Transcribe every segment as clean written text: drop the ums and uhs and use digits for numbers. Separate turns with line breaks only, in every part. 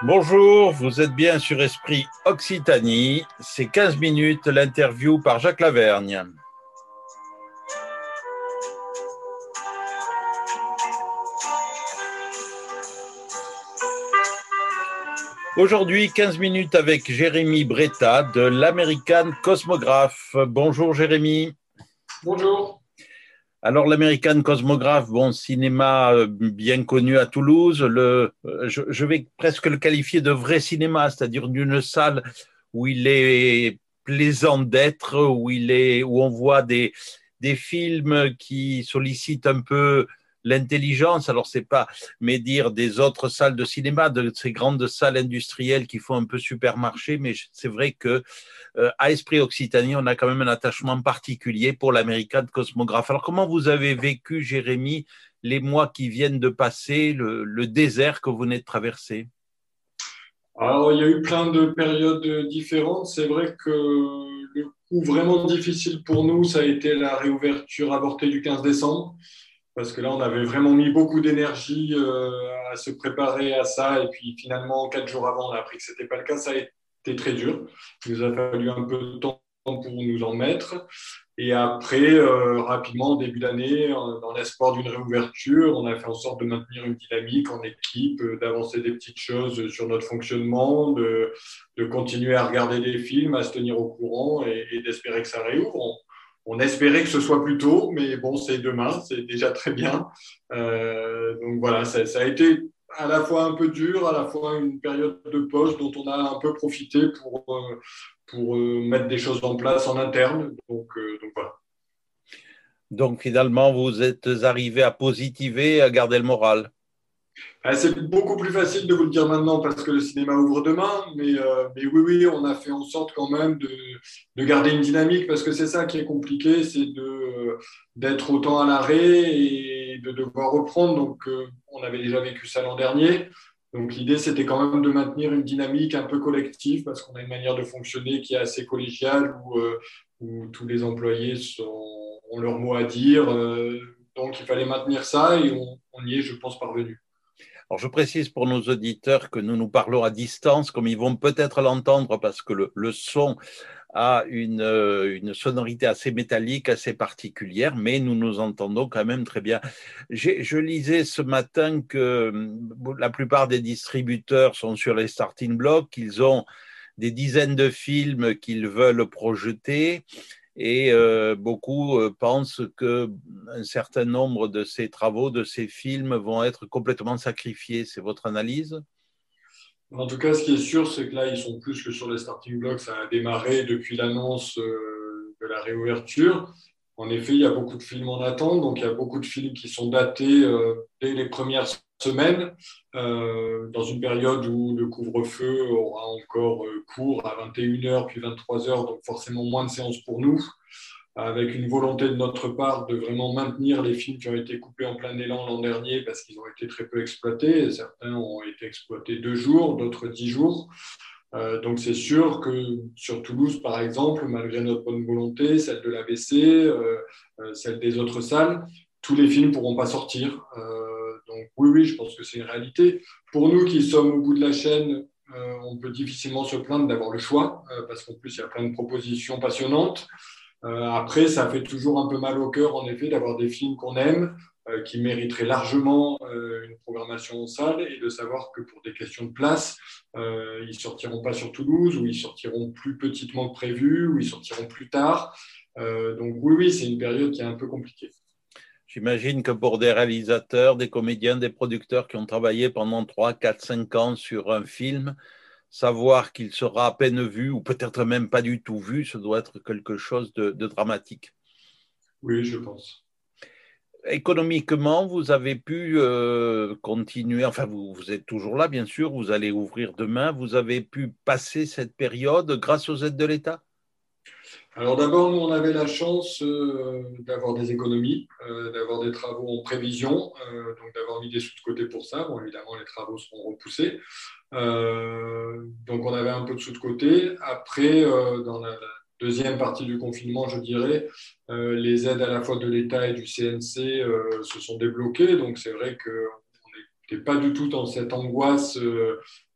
Bonjour, vous êtes bien sur Esprit Occitanie. C'est 15 minutes, l'interview par Jacques Lavergne. Aujourd'hui, 15 minutes avec Jérémy Bretta de l'American Cosmograph. Bonjour Jérémy.
Bonjour.
Alors l'American Cosmograph, bon, cinéma bien connu à Toulouse, je vais presque le qualifier de vrai cinéma, c'est-à-dire d'une salle où il est plaisant d'être, où on voit des films qui sollicitent un peu l'intelligence. Alors c'est pas, mais dire des autres salles de cinéma, de ces grandes salles industrielles qui font un peu supermarché, mais c'est vrai que à Esprit Occitanie, on a quand même un attachement particulier pour l'American Cosmograph. Alors, comment vous avez vécu, Jérémy, les mois qui viennent de passer, le désert que vous venez de traverser?
Alors, il y a eu plein de périodes différentes. C'est vrai que le coup vraiment difficile pour nous, ça a été la réouverture avortée du 15 décembre, parce que là, on avait vraiment mis beaucoup d'énergie à se préparer à ça. Et puis, finalement, 4 jours avant, on a appris que ce n'était pas le cas. Ça a été très dur. Il nous a fallu un peu de temps pour nous en mettre. Et après, rapidement, au début d'année, dans l'espoir d'une réouverture, on a fait en sorte de maintenir une dynamique en équipe, d'avancer des petites choses sur notre fonctionnement, de continuer à regarder des films, à se tenir au courant et d'espérer que ça réouvre. On espérait que ce soit plus tôt, mais bon, c'est demain, c'est déjà très bien. Donc voilà, ça a été à la fois un peu dur, à la fois une période de poche dont on a un peu profité pour mettre des choses en place en interne. Donc voilà.
Donc, finalement, vous êtes arrivé à positiver, à garder le moral.
C'est beaucoup plus facile de vous le dire maintenant parce que le cinéma ouvre demain, mais oui, oui, on a fait en sorte quand même de garder une dynamique parce que c'est ça qui est compliqué, c'est d'être autant à l'arrêt et de devoir reprendre. Donc, on avait déjà vécu ça l'an dernier. Donc, l'idée, c'était quand même de maintenir une dynamique un peu collective parce qu'on a une manière de fonctionner qui est assez collégiale où tous les employés ont leur mot à dire. Donc, il fallait maintenir ça et on y est, je pense, parvenu.
Alors, je précise pour nos auditeurs que nous nous parlons à distance, comme ils vont peut-être l'entendre, parce que le son a une sonorité assez métallique, assez particulière, mais nous nous entendons quand même très bien. Je lisais ce matin que la plupart des distributeurs sont sur les starting blocks, qu'ils ont des dizaines de films qu'ils veulent projeter et beaucoup pensent qu'un certain nombre de ces travaux, de ces films vont être complètement sacrifiés. C'est votre analyse?
En tout cas, ce qui est sûr, c'est que là, ils sont plus que sur les starting blocks. Ça a démarré depuis l'annonce de la réouverture. En effet, il y a beaucoup de films en attente. Donc, il y a beaucoup de films qui sont datés dès les premières semaines, dans une période où le couvre-feu aura encore cours à 21h puis 23h. Donc, forcément, moins de séances pour nous, avec une volonté de notre part de vraiment maintenir les films qui ont été coupés en plein élan l'an dernier parce qu'ils ont été très peu exploités. Certains ont été exploités 2 jours, d'autres 10 jours. Donc c'est sûr que sur Toulouse, par exemple, malgré notre bonne volonté, celle de l'ABC, celle des autres salles, tous les films ne pourront pas sortir. Donc oui, oui, je pense que c'est une réalité. Pour nous qui sommes au bout de la chaîne, on peut difficilement se plaindre d'avoir le choix, parce qu'en plus, il y a plein de propositions passionnantes. Après, ça fait toujours un peu mal au cœur, en effet, d'avoir des films qu'on aime, qui mériteraient largement une programmation en salle, et de savoir que pour des questions de place, ils ne sortiront pas sur Toulouse, ou ils sortiront plus petitement que prévu, ou ils sortiront plus tard. Donc oui, oui, c'est une période qui est un peu compliquée.
J'imagine que pour des réalisateurs, des comédiens, des producteurs qui ont travaillé pendant 3, 4, 5 ans sur un film, savoir qu'il sera à peine vu ou peut-être même pas du tout vu, ça doit être quelque chose de dramatique.
Oui, je pense.
Économiquement, vous avez pu continuer, enfin vous êtes toujours là bien sûr, vous allez ouvrir demain, vous avez pu passer cette période grâce aux aides de l'État?
Alors d'abord, nous, on avait la chance d'avoir des économies, d'avoir des travaux en prévision, donc d'avoir mis des sous de côté pour ça. Bon, évidemment, les travaux seront repoussés. Donc on avait un peu de sous de côté. Après, dans la deuxième partie du confinement, je dirais, les aides à la fois de l'État et du CNC se sont débloquées. Donc c'est vrai qu'on n'était pas du tout dans cette angoisse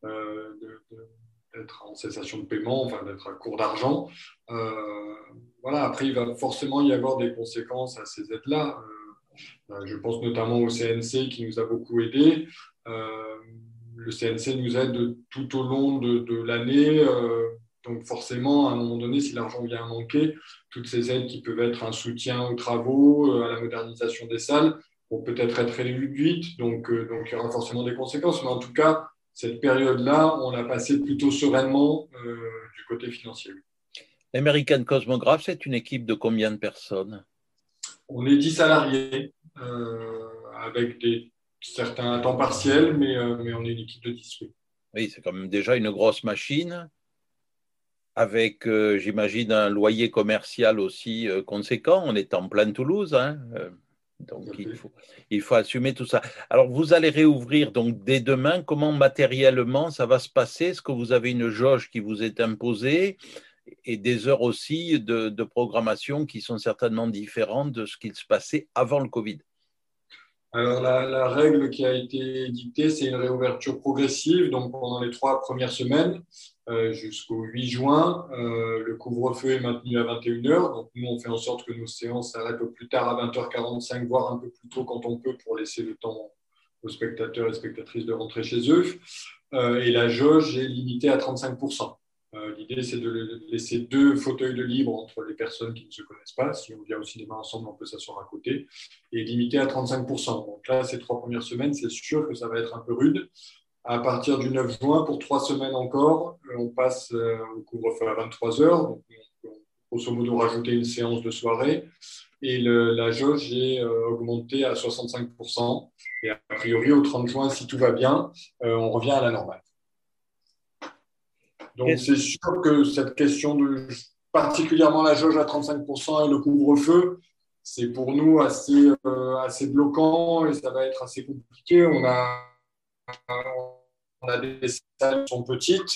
d'être en cessation de paiement, enfin d'être à court d'argent. Voilà, après, il va forcément y avoir des conséquences à ces aides-là. Je pense notamment au CNC qui nous a beaucoup aidés. Le CNC nous aide tout au long de l'année. Donc forcément, à un moment donné, si l'argent vient à manquer, toutes ces aides qui peuvent être un soutien aux travaux, à la modernisation des salles, vont peut-être être réduites. Donc il y aura forcément des conséquences. Mais en tout cas, cette période-là, on l'a passée plutôt sereinement du côté financier.
L'American Cosmograph, c'est une équipe de combien de personnes?
On est 10 salariés avec certains à temps partiel, mais on est une équipe de 10. Oui,
oui, c'est quand même déjà une grosse machine, avec, j'imagine, un loyer commercial aussi conséquent. On est en pleine Toulouse, hein, donc il faut assumer tout ça. Alors, vous allez réouvrir donc dès demain. Comment matériellement ça va se passer? Est-ce que vous avez une jauge qui vous est imposée et des heures aussi de programmation qui sont certainement différentes de ce qu'il se passait avant le Covid?
Alors, la règle qui a été dictée, c'est une réouverture progressive. Donc, pendant les 3 premières semaines, jusqu'au 8 juin, le couvre-feu est maintenu à 21 heures. Donc, nous, on fait en sorte que nos séances s'arrêtent au plus tard à 20h45, voire un peu plus tôt quand on peut, pour laisser le temps aux spectateurs et spectatrices de rentrer chez eux. Et la jauge est limitée à 35%. L'idée, c'est de laisser 2 fauteuils de libre entre les personnes qui ne se connaissent pas. Si on vient au cinéma ensemble, on peut s'asseoir à côté. Et limité à 35%. Donc là, ces 3 premières semaines, c'est sûr que ça va être un peu rude. À partir du 9 juin, pour 3 semaines encore, on passe au couvre-feu à 23 heures. Donc, on peut grosso modo rajouter une séance de soirée. Et la jauge est augmentée à 65%. Et a priori, au 30 juin, si tout va bien, on revient à la normale. Donc, c'est sûr que cette question de particulièrement la jauge à 35% et le couvre-feu, c'est pour nous assez bloquant et ça va être assez compliqué. On a des salles qui sont petites,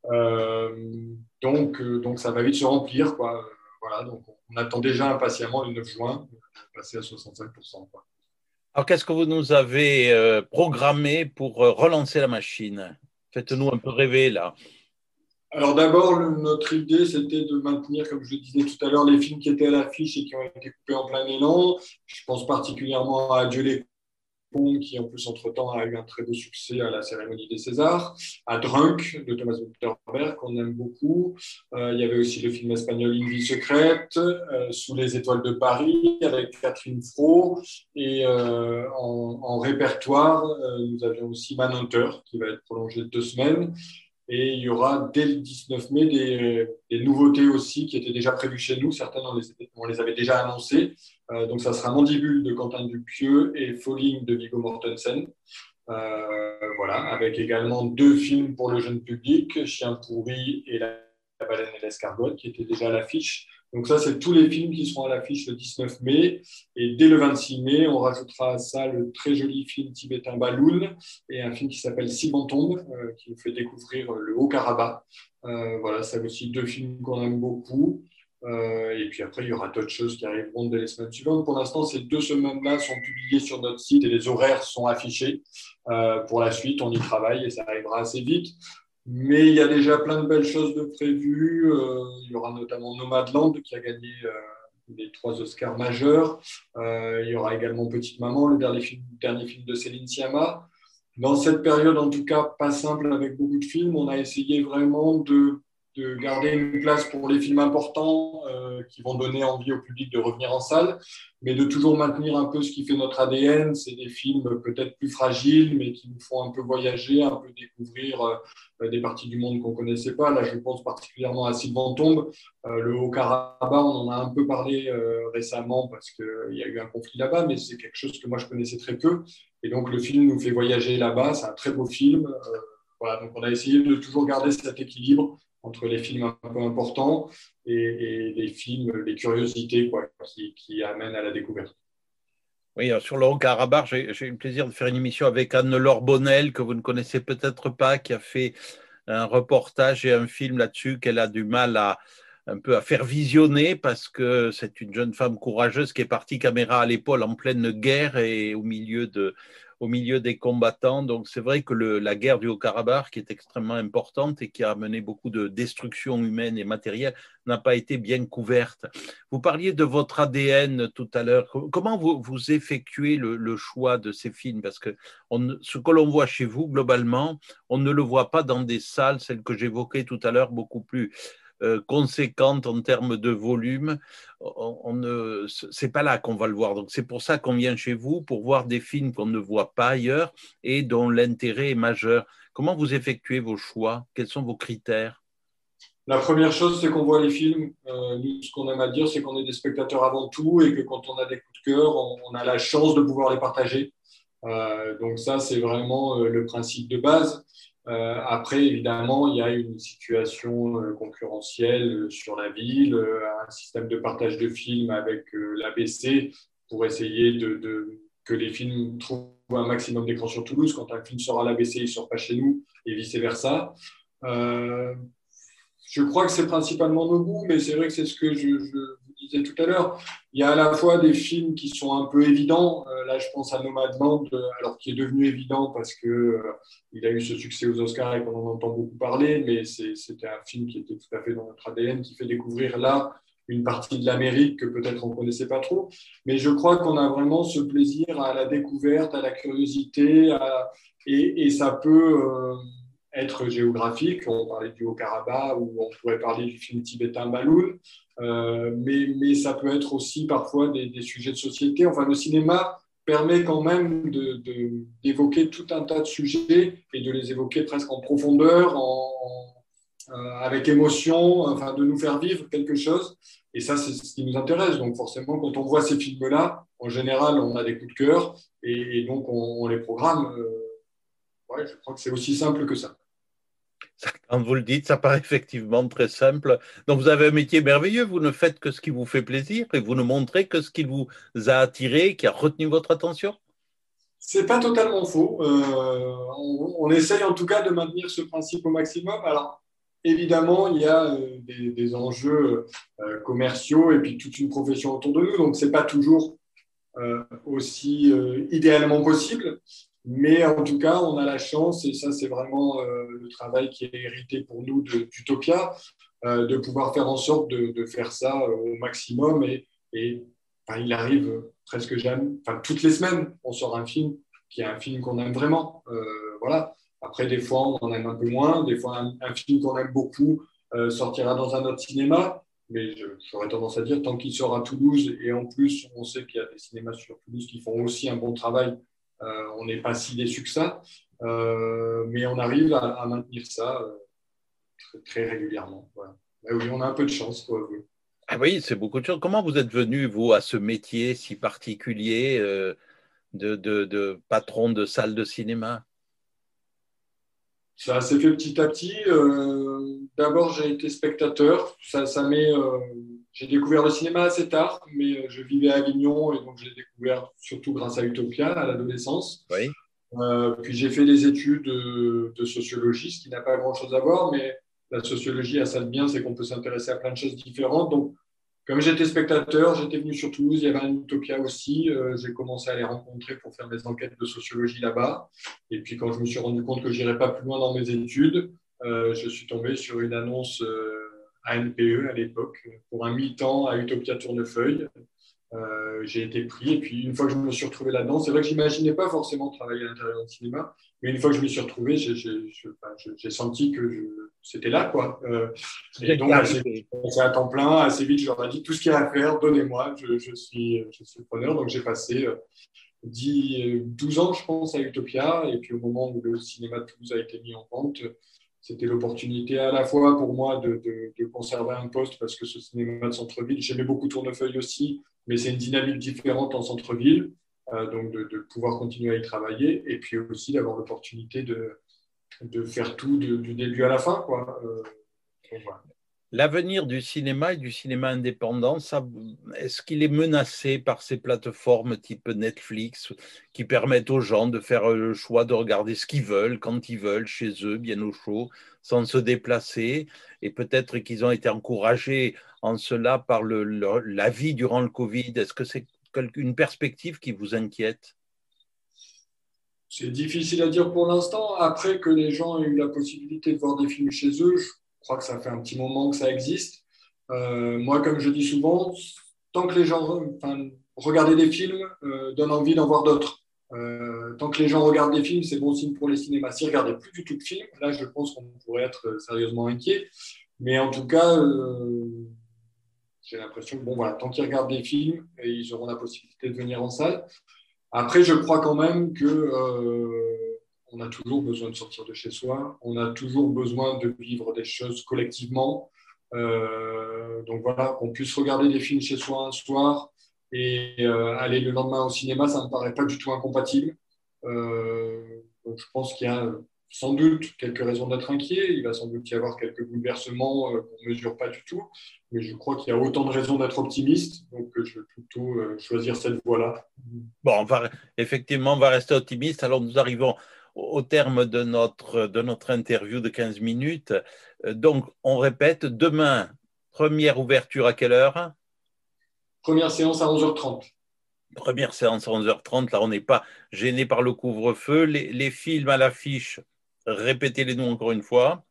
donc ça va vite se remplir, quoi. Voilà, donc on attend déjà impatiemment le 9 juin, passer à 65%, quoi.
Alors, qu'est-ce que vous nous avez programmé pour relancer la machine? Faites-nous un peu rêver là.
Alors d'abord, notre idée, c'était de maintenir, comme je le disais tout à l'heure, les films qui étaient à l'affiche et qui ont été coupés en plein élan. Je pense particulièrement à Adieu les cons, qui en plus, entre-temps, a eu un très beau succès à la cérémonie des Césars, à Drunk, de Thomas Winterberg, qu'on aime beaucoup. Il y avait aussi le film espagnol Une vie secrète, Sous les étoiles de Paris, avec Catherine Fro. Et en répertoire, nous avions aussi Manhunter, qui va être prolongé de 2 semaines. Et il y aura dès le 19 mai des nouveautés aussi qui étaient déjà prévues chez nous. Certaines, on les avait déjà annoncées. Donc, ça sera Mandibule de Quentin Dupieux et Falling de Viggo Mortensen. Voilà, avec également 2 films pour le jeune public, Chien pourri et La baleine et l'escargot, qui étaient déjà à l'affiche. Donc ça, c'est tous les films qui seront à l'affiche le 19 mai. Et dès le 26 mai, on rajoutera à ça le très joli film tibétain Balloon et un film qui s'appelle Sibantombe, qui nous fait découvrir le Haut-Karabakh. Voilà, ça aussi 2 films qu'on aime beaucoup. Et puis après, il y aura d'autres choses qui arriveront dès les semaines suivantes. Pour l'instant, ces 2 semaines-là sont publiées sur notre site et les horaires sont affichés. Pour la suite, on y travaille et ça arrivera assez vite. Mais il y a déjà plein de belles choses de prévues. Il y aura notamment Nomadland qui a gagné les 3 Oscars majeurs. Il y aura également Petite Maman, le dernier film de Céline Sciamma. Dans cette période, en tout cas, pas simple avec beaucoup de films, on a essayé vraiment de garder une place pour les films importants qui vont donner envie au public de revenir en salle, mais de toujours maintenir un peu ce qui fait notre ADN. C'est des films peut-être plus fragiles, mais qui nous font un peu voyager, un peu découvrir des parties du monde qu'on ne connaissait pas. Là, je pense particulièrement à Sylvan-Tombe. Le Haut-Karabakh, on en a un peu parlé récemment parce qu'il y a eu un conflit là-bas, mais c'est quelque chose que moi, je connaissais très peu. Et donc, le film nous fait voyager là-bas. C'est un très beau film. Voilà, donc on a essayé de toujours garder cet équilibre entre les films un peu importants et les films, les curiosités quoi, qui amènent à la découverte.
Oui, sur le Haut-Karabakh, j'ai eu le plaisir de faire une émission avec Anne-Laure Bonnel, que vous ne connaissez peut-être pas, qui a fait un reportage et un film là-dessus qu'elle a du mal un peu à faire visionner parce que c'est une jeune femme courageuse qui est partie caméra à l'épaule en pleine guerre et au milieu au milieu des combattants. Donc c'est vrai que la guerre du Haut-Karabakh, qui est extrêmement importante et qui a amené beaucoup de destruction humaine et matérielle, n'a pas été bien couverte. Vous parliez de votre ADN tout à l'heure. Comment vous effectuez le choix de ces films? Parce que ce que l'on voit chez vous, globalement, on ne le voit pas dans des salles, celles que j'évoquais tout à l'heure, beaucoup plus conséquente en termes de volume, c'est pas là qu'on va le voir. Donc c'est pour ça qu'on vient chez vous, pour voir des films qu'on ne voit pas ailleurs et dont l'intérêt est majeur. Comment vous effectuez vos choix? Quels sont vos critères?
La première chose, c'est qu'on voit les films. Nous, ce qu'on aime à dire, c'est qu'on est des spectateurs avant tout et que quand on a des coups de cœur, on a la chance de pouvoir les partager. Donc ça, c'est vraiment le principe de base. Après, évidemment, il y a une situation concurrentielle sur la ville, un système de partage de films avec l'ABC pour essayer que les films trouvent un maximum d'écran sur Toulouse. Quand un film sort à l'ABC, il ne sort pas chez nous et vice-versa. Je crois que c'est principalement nos goûts, mais c'est vrai que c'est ce que je vous disais tout à l'heure. Il y a à la fois des films qui sont un peu évidents. Là, je pense à Nomadland, alors qui est devenu évident parce que il a eu ce succès aux Oscars et qu'on en entend beaucoup parler, mais c'était un film qui était tout à fait dans notre ADN, qui fait découvrir là une partie de l'Amérique que peut-être on ne connaissait pas trop. Mais je crois qu'on a vraiment ce plaisir à la découverte, à la curiosité, et ça peut être géographique. On parlait du Haut-Karabakh ou on pourrait parler du film tibétain Balloon, mais ça peut être aussi parfois des sujets de société. Enfin, le cinéma permet quand même d'évoquer tout un tas de sujets et de les évoquer presque en profondeur, avec émotion, enfin, de nous faire vivre quelque chose. Et ça, c'est ce qui nous intéresse. Donc forcément, quand on voit ces films-là, en général, on a des coups de cœur et donc on les programme. Ouais, je crois que c'est aussi simple que ça.
Quand vous le dites, ça paraît effectivement très simple. Donc vous avez un métier merveilleux, vous ne faites que ce qui vous fait plaisir et vous ne montrez que ce qui vous a attiré, qui a retenu votre attention.
C'est pas totalement faux. On essaye en tout cas de maintenir ce principe au maximum. Alors, évidemment, il y a des enjeux commerciaux et puis toute une profession autour de nous. Donc, c'est pas toujours aussi idéalement possible. Mais en tout cas, on a la chance, et ça, c'est vraiment le travail qui est hérité pour nous d'Utopia, de pouvoir faire en sorte de faire ça au maximum. Et enfin, il arrive presque jamais, enfin, toutes les semaines, on sort un film qui est un film qu'on aime vraiment. Voilà. Après, des fois, on en aime un peu moins. Des fois, un film qu'on aime beaucoup sortira dans un autre cinéma. Mais j'aurais tendance à dire, tant qu'il sort à Toulouse, et en plus, on sait qu'il y a des cinémas sur Toulouse qui font aussi un bon travail, on n'est pas si déçu que ça. Mais on arrive à maintenir ça très, très régulièrement. Voilà. Ben oui, on a un peu de chance, quoi. Oui.
Ah oui, c'est beaucoup de choses. Comment vous êtes venu, vous, à ce métier si particulier de patron de salle de cinéma?
Ça s'est fait petit à petit. D'abord, j'ai été spectateur. J'ai découvert le cinéma assez tard, mais je vivais à Avignon et donc je l'ai découvert surtout grâce à Utopia à l'adolescence.
Oui.
Puis j'ai fait des études de sociologie, ce qui n'a pas grand-chose à voir, mais la sociologie a ça de bien, c'est qu'on peut s'intéresser à plein de choses différentes. Donc, comme j'étais spectateur, j'étais venu sur Toulouse, il y avait un Utopia aussi. J'ai commencé à les rencontrer pour faire des enquêtes de sociologie là-bas. Et puis, quand je me suis rendu compte que je n'irais pas plus loin dans mes études, je suis tombé sur une annonce à NPE à l'époque pour un mi-temps à Utopia Tournefeuille. J'ai été pris et puis une fois que je me suis retrouvé là-dedans, c'est vrai que j'imaginais pas forcément travailler à l'intérieur du cinéma, mais une fois que je m'y suis retrouvé, j'ai senti que c'était là, quoi. Et donc, assez vite, j'ai commencé à temps plein, assez vite, je leur ai dit tout ce qu'il y a à faire, donnez-moi, je suis preneur. Donc, j'ai passé 12 ans, je pense, à Utopia, et puis au moment où le cinéma de Toulouse a été mis en vente, c'était l'opportunité à la fois pour moi de conserver un poste parce que ce cinéma de centre-ville, j'aimais beaucoup Tournefeuille aussi, mais c'est une dynamique différente en centre-ville, donc de pouvoir continuer à y travailler et puis aussi d'avoir l'opportunité de faire tout du début à la fin, quoi. Voilà.
L'avenir du cinéma et du cinéma indépendant, est-ce qu'il est menacé par ces plateformes type Netflix qui permettent aux gens de faire le choix de regarder ce qu'ils veulent, quand ils veulent, chez eux, bien au chaud, sans se déplacer? Et peut-être qu'ils ont été encouragés en cela par la vie durant le Covid. Est-ce que c'est une perspective qui vous inquiète?
C'est difficile à dire pour l'instant. Après que les gens aient eu la possibilité de voir des films chez eux, je crois que ça fait un petit moment que ça existe. Moi, comme je dis souvent, tant que les gens regarder des films donne envie d'en voir d'autres. Tant que les gens regardent des films, c'est bon signe pour les cinémas. S'ils ne regardaient plus du tout de films, là, je pense qu'on pourrait être sérieusement inquiet. Mais en tout cas, j'ai l'impression que bon, voilà, tant qu'ils regardent des films, ils auront la possibilité de venir en salle. Après, je crois quand même que on a toujours besoin de sortir de chez soi, on a toujours besoin de vivre des choses collectivement. Donc voilà, qu'on puisse regarder des films chez soi un soir et aller le lendemain au cinéma, ça ne me paraît pas du tout incompatible. Donc je pense qu'il y a sans doute quelques raisons d'être inquiet. Il va sans doute y avoir quelques bouleversements qu'on ne mesure pas du tout. Mais je crois qu'il y a autant de raisons d'être optimiste. Donc je vais plutôt choisir cette voie-là.
Bon, effectivement, on va rester optimiste. Alors, nous arrivons au terme de notre interview de 15 minutes. Donc, on répète, demain, première ouverture à quelle heure?
Première séance à 11h30.
Première séance à 11h30. Là, on n'est pas gêné par le couvre-feu. Les films à l'affiche, répétez-les-nous encore une fois.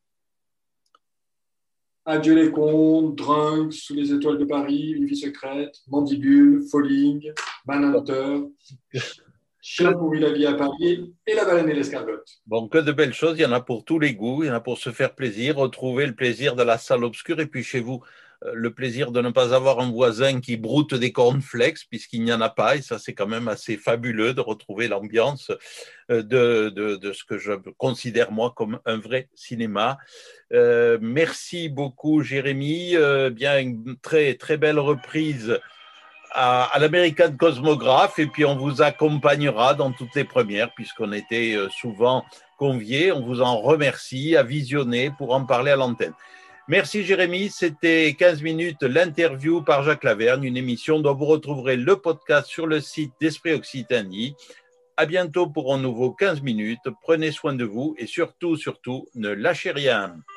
Adieu les contes, Drunk, Sous les étoiles de Paris, Une vie secrète, Mandibule, Falling, Manhunter, Chien pourri la vie à Paris et La baleine et l'escargotte.
Bon, que de belles choses, il y en a pour tous les goûts, il y en a pour se faire plaisir, retrouver le plaisir de la salle obscure et puis chez vous, le plaisir de ne pas avoir un voisin qui broute des cornflakes puisqu'il n'y en a pas et ça c'est quand même assez fabuleux de retrouver l'ambiance de ce que je considère moi comme un vrai cinéma. Merci beaucoup Jérémy, bien une très, très belle reprise à l'American Cosmographe et puis on vous accompagnera dans toutes les premières puisqu'on était souvent conviés. On vous en remercie à visionner pour en parler à l'antenne. Merci Jérémy, c'était 15 minutes l'interview par Jacques Lavergne, une émission dont vous retrouverez le podcast sur le site d'Esprit Occitanie. À bientôt pour un nouveau 15 minutes. Prenez soin de vous et surtout, ne lâchez rien.